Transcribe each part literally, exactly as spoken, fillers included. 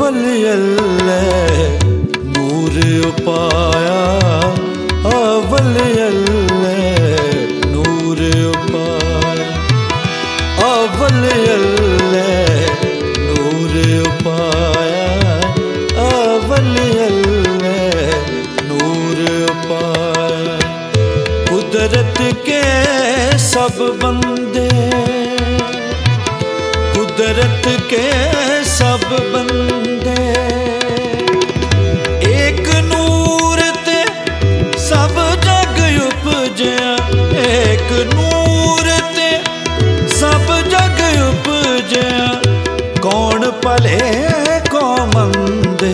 अवलियल्ले नूर उपाया, अवलियल्ले नूर उपाया, अवलियल्ले नूर उपाया, अवलियल्ले नूर उपाया। कुदरत के सब बंदे, कुदरत के सब बंदे एक नूर ते सब जग उपजया, एक नूर ते सब जग उपजया। कौन भले को मंदे,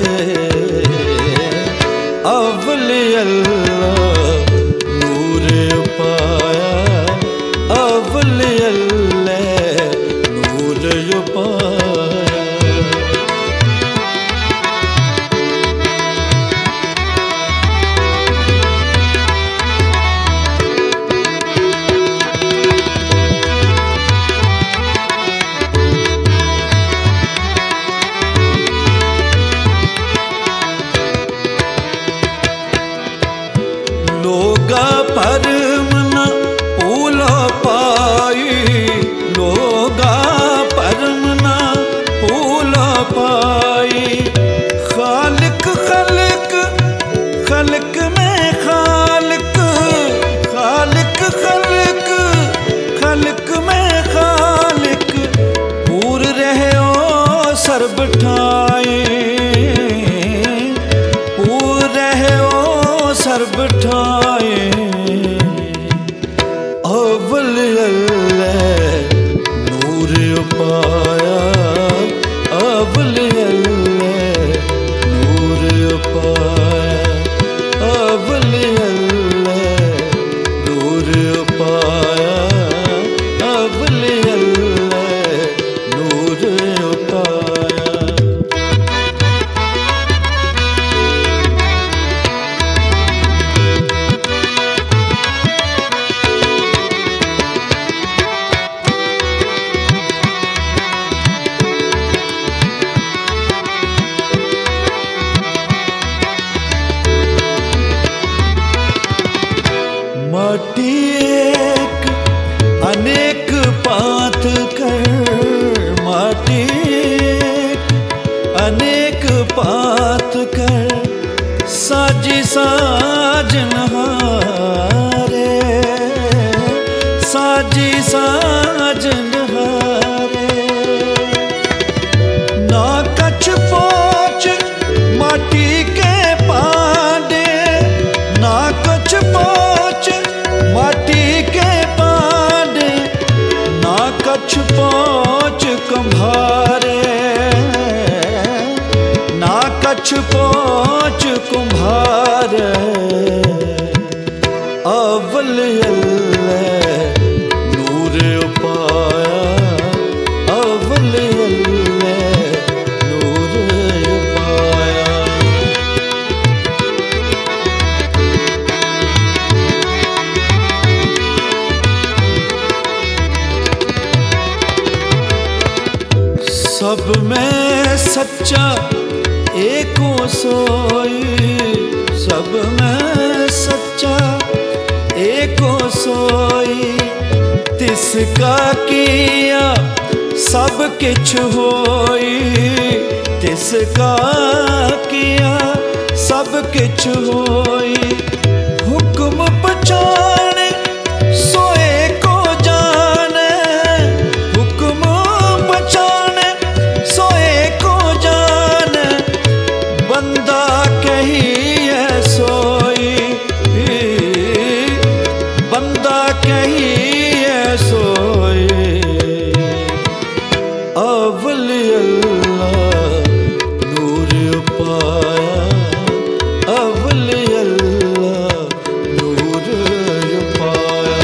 अवलियल्ला नूर उपाया, अवलियल्ले नूर उपाया। लोगा परम न पूला पाई, लोगा परम न पूला पाई। खालिक खलक खलक में खालिक, खालिक खलक खलक में खालिक। पूर रहे ओ सर्ब ठाए, पूर रहे ओ सर्ब ठाए। अवलियल्ले नूर उपाया, अवलियल्ले नूर उपाया, अवलियल्ले नूर उपाया, अवलियल्ले नूर उपाया। माटी एक अनेक पात कर, माटी एक अनेक पात कर। साजी साजनहारे, साजी साजनहारे। ना कछ पोच माटी के पांडे, ना कछ पोच माटी के पांडे। ना कछ पोच कुम्हारे, ना कछ पोच कुम्हारे। अवलियल्ले नूर उपाया, अवलियल्ले नूर उपाया। सब में सच्चा एको सोई, सब में सच्चा एको सोई। तिसका किया सब किछ होई, तिसका किया सब किछ होई। हुक्म पछाने सोए को जाने, हुक्म पछाने सोए को जाने। बंदा कहिए सोई, बंदा कहिए सोई। अवलियल्ला नूर उपाया, अवलियल्ला नूर उपाया।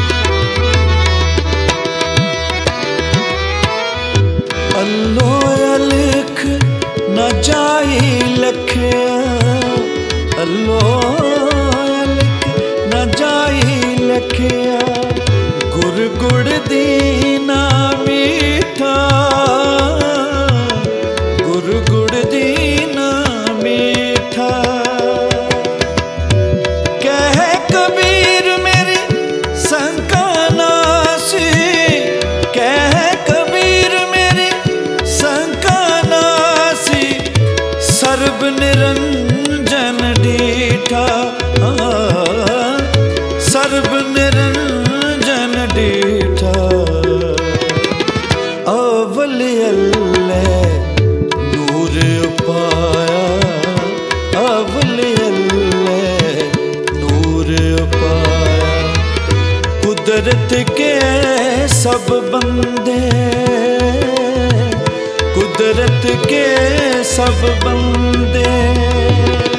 अल्लाह लोयल न जाई लखिया गुर गुड़ दीना मीठा गुर गुड़ दीना मीठा कह कबीर मेरी शंका नासी कह कबीर मेरी शंका नासी सर्ब निरंजन डीठा सर्ब निरंजन डीठा अवल अल्ले नूर पाया अवल अल्ले नूर पाया कुदरत के सब बंदे कुदरत के सब बंदे